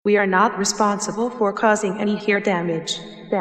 We are not responsible for causing any ear damage.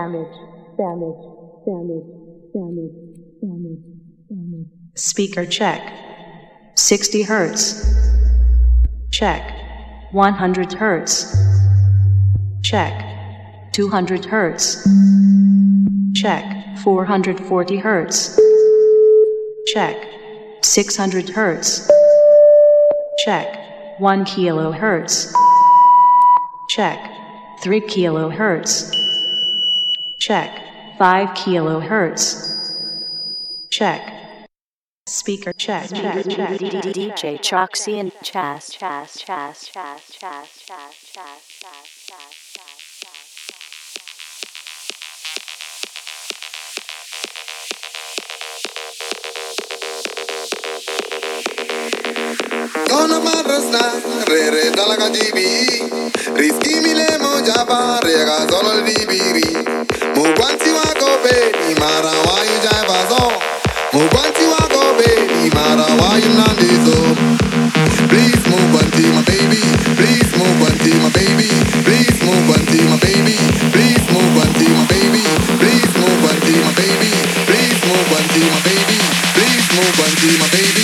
Speaker check. 60 Hz. Check. 100 Hz. Check. 200 Hz. Check. 440 Hz. Check. 600 Hz. Check. 1 kilohertz. Check. 3 kilohertz. Check. 5 kilohertz. Check. Speaker check. DJ Choxy and Chas. Dona marrasna, re dalla KGB. Rischi mi le mo java, rega solo il bibiri. Mo quanti wa go baby, mara wa you jai bazo. Mo quanti wa go baby, mara wa you nandizo. Please move quanti my baby, please move quanti my baby, please move quanti my baby, please move quanti my baby, please move quanti my baby, please move quanti my baby, please move quanti my baby.